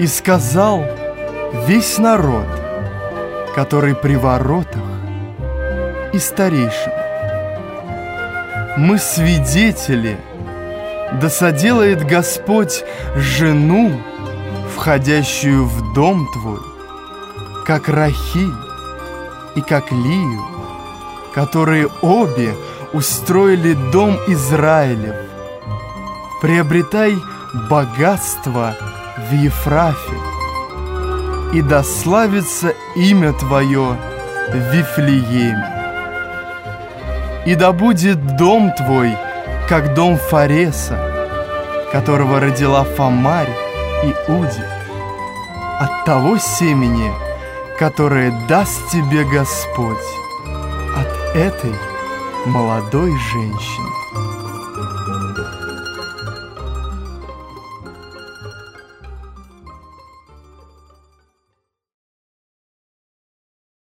И сказал весь народ, который при воротах, и старейшин: мы свидетели, да соделает Господь жену, входящую в дом твой, как Рахиль и как Лию, которые обе устроили дом Израилев. Приобретай богатство в Ефрафе, и да славится имя твое в Вифлееме. И да будет дом твой, как дом Фареса, которого родила Фамарь и Уди, от того семени, которое даст тебе Господь, от этой молодой женщины.